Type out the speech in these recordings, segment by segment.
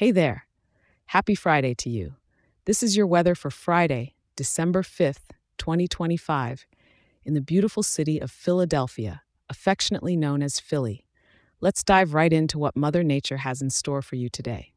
Hey there. Happy Friday to you. This is your weather for Friday, December 5th, 2025, in the beautiful city of Philadelphia, affectionately known as Philly. Let's dive right into what Mother Nature has in store for you today.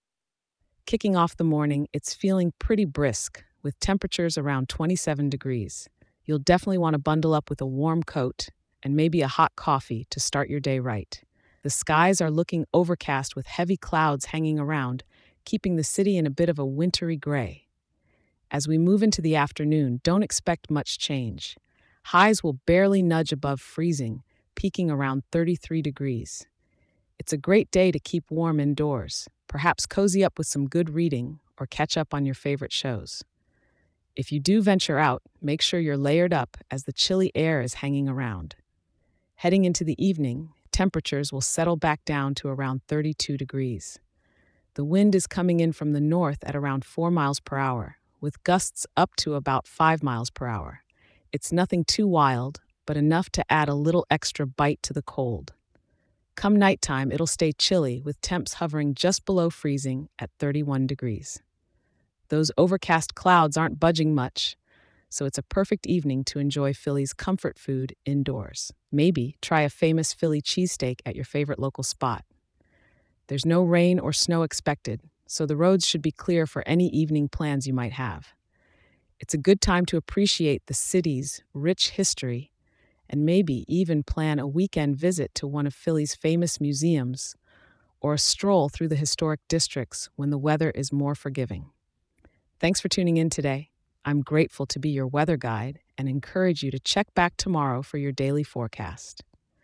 Kicking off the morning, it's feeling pretty brisk, with temperatures around 27 degrees. You'll definitely want to bundle up with a warm coat and maybe a hot coffee to start your day right. The skies are looking overcast with heavy clouds hanging around, keeping the city in a bit of a wintry gray. As we move into the afternoon, don't expect much change. Highs will barely nudge above freezing, peaking around 33 degrees. It's a great day to keep warm indoors, perhaps cozy up with some good reading or catch up on your favorite shows. If you do venture out, make sure you're layered up as the chilly air is hanging around. Heading into the evening, temperatures will settle back down to around 32 degrees. The wind is coming in from the north at around 4 miles per hour, with gusts up to about 5 miles per hour. It's nothing too wild, but enough to add a little extra bite to the cold. Come nighttime, it'll stay chilly, with temps hovering just below freezing at 31 degrees. Those overcast clouds aren't budging much, so it's a perfect evening to enjoy Philly's comfort food indoors. Maybe try a famous Philly cheesesteak at your favorite local spot. There's no rain or snow expected, so the roads should be clear for any evening plans you might have. It's a good time to appreciate the city's rich history and maybe even plan a weekend visit to one of Philly's famous museums or a stroll through the historic districts when the weather is more forgiving. Thanks for tuning in today. I'm grateful to be your weather guide and encourage you to check back tomorrow for your daily forecast.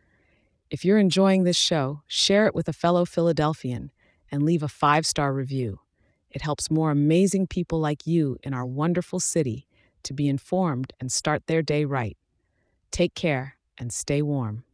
If you're enjoying this show, share it with a fellow Philadelphian and leave a 5-star review. It helps more amazing people like you in our wonderful city to be informed and start their day right. Take care and stay warm.